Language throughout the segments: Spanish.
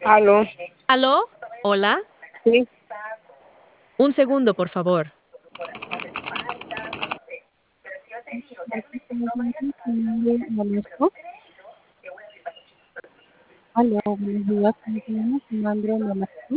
Aló, ¿Aló? Hola. sí, Un segundo, por favor. Nolasco. Aló, buenos días, ¿cómo se llama? Maximandro Nolasco.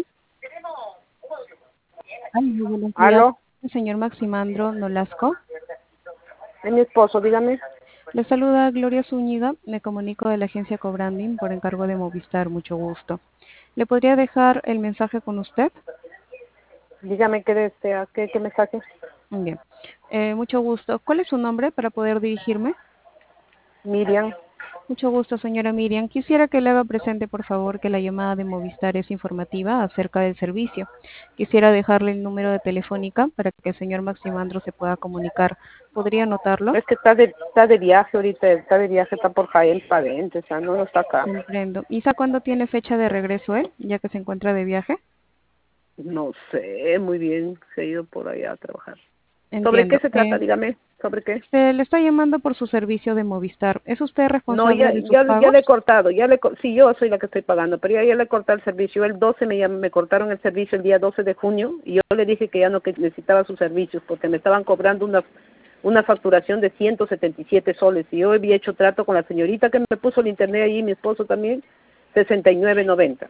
Aló, buenos días, aló, señor Maximandro Nolasco. es mi esposo, dígame. Le saluda Gloria Zúñiga, me comunico de la agencia Cobranding por encargo de Movistar, mucho gusto. ¿Le podría dejar el mensaje con usted? Dígame qué desea, qué mensaje. Bien, mucho gusto. ¿Cuál es su nombre para poder dirigirme? Miriam. Mucho gusto, señora Miriam. Quisiera que le haga presente, por favor, que la llamada de Movistar es informativa acerca del servicio. Quisiera dejarle el número de telefónica para que el señor Maximandro se pueda comunicar. ¿Podría anotarlo? Es que está de viaje ahorita, está por Jaén para adentro, o sea, no está acá. Comprendo. ¿Y sabe cuándo tiene fecha de regreso él, ya que se encuentra de viaje? No sé, muy bien, se ha ido por allá a trabajar. ¿Sobre qué Entiendo. se trata? Dígame, ¿sobre qué? Se le está llamando por su servicio de Movistar. ¿Es usted No, responsable ya, de sus ya, ya pagos? le he cortado, sí, yo soy la que estoy pagando, pero ya le he cortado el servicio. El 12 me cortaron el servicio el día 12 de junio y yo le dije que ya no que necesitaba sus servicios porque me estaban cobrando una facturación de 177 soles y yo había hecho trato con la señorita que me puso el internet ahí, mi esposo también, 69.90.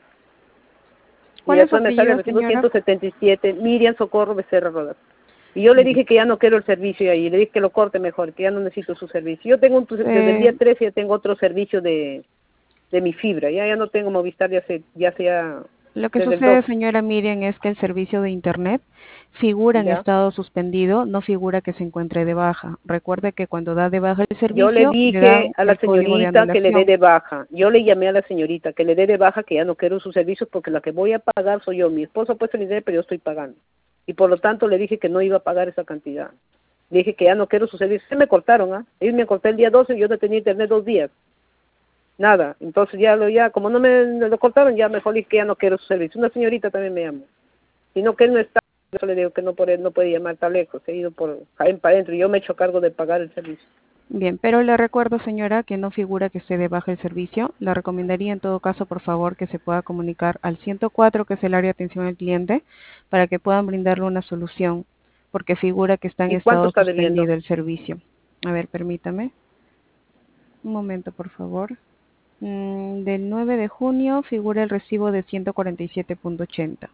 Y ¿Cuál es su después me sale el apellido, recibo señora? 177, Miriam Socorro Becerra Rodas. Y yo le Bien. dije que ya no quiero el servicio ahí, le dije que lo corte mejor, que ya no necesito su servicio. Yo tengo desde el día Eh, 13 ya tengo otro servicio de mi fibra, ya no tengo Movistar, ya sea Lo que desde el sucede, 12, señora Miriam, es que el servicio de Internet figura en ¿ya? estado suspendido, no figura que se encuentre de baja. Recuerde que cuando da de baja el Yo le servicio, le dije dan a la el código de señorita que le dé anulación. de baja, yo le llamé a la señorita que le dé de baja, que ya no quiero sus servicios porque la que voy a pagar soy yo. Mi esposo ha puesto el dinero, pero yo estoy pagando. Y por lo tanto le dije que no iba a pagar esa cantidad. Le dije que ya no quiero sus servicios. Se me cortaron, ¿ah? Ellos me corté el día 12 y yo no tenía internet 2 días. Nada. Entonces ya como no me lo cortaron, ya mejor dije que ya no quiero sus servicios. Una señorita también me llamó. Sino que él no está, yo le digo que no puede llamar tan lejos. He ido por Jaén para adentro y yo me he hecho cargo de pagar el servicio. Bien, pero le recuerdo, señora, que no figura que esté de baja el servicio. Le recomendaría en todo caso, por favor, que se pueda comunicar al 104, que es el área de atención al cliente, para que puedan brindarle una solución, porque figura que está en ¿Y cuánto estado está debiendo? suspendido el servicio. A ver, permítame. Un momento, por favor. Del 9 de junio figura el recibo de 147.80.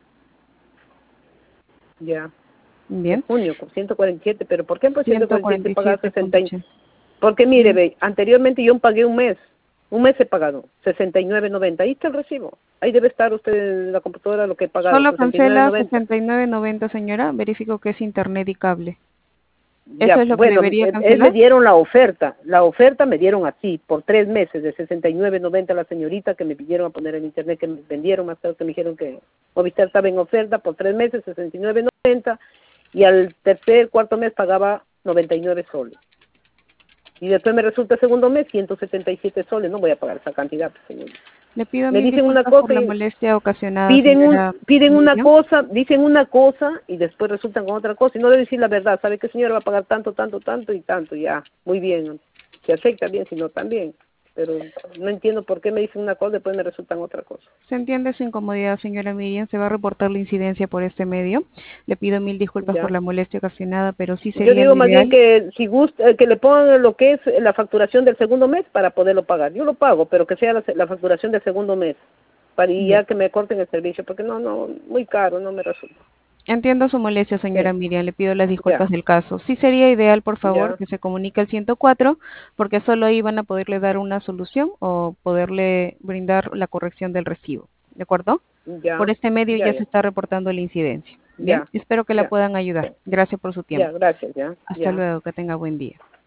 Ya. De Bien, junio, con 147, pero ¿por qué por 147 pagar 60? 147.80. Porque mire, Mm, ve, anteriormente yo pagué un mes he pagado, 69.90, ahí está el recibo, ahí debe estar usted en la computadora lo que he pagado, Solo cancela 69.90. 69.90, señora. Verifico que es internet y cable. ¿Eso Ya, es lo que bueno, debería él me cancelar? dieron la oferta me dieron así, por 3 meses, de 69.90 la señorita que me pidieron a poner en internet, que me vendieron más tarde, que me dijeron que Movistar estaba en oferta por 3 meses, 69.90, y al cuarto mes pagaba 99 soles. Y después me resulta el segundo mes 177 soles, no voy a pagar esa cantidad, pues, señor. Le pido Me mil dicen una disculpas por cosa la y molestia ocasionada, señora piden una Miriam. cosa, dicen una cosa y después resultan con otra cosa y no debe decir la verdad. ¿Sabe qué, señora? Va a pagar tanto, tanto, tanto y tanto, ya, muy bien. Se acepta bien, si no también. Pero no entiendo por qué me dicen una cosa y después me resultan otra cosa. Se entiende su incomodidad, señora Miriam. Se va a reportar la incidencia por este medio. Le pido mil disculpas por Ya. la molestia ocasionada, pero sí Yo sería digo lo más bien ideal. que si gusta, que le pongan lo que es la facturación del segundo mes para poderlo pagar. Yo lo pago, pero que sea la facturación del segundo mes. Y Bien. ya que me corten el servicio, porque no, muy caro, no me resulta. Entiendo su molestia, señora Sí, Miriam. Le pido las ya, disculpas del caso. Sí sería ideal, por favor, ya, que se comunique al 104, porque solo ahí van a poderle dar una solución o poderle brindar la corrección del recibo. ¿De acuerdo? ya, Por este medio ya, ya se ya, está reportando la incidencia. Bien, ya, espero que la ya, puedan ayudar. Gracias por su ya, tiempo. gracias, ya, Hasta ya. luego, que tenga buen día.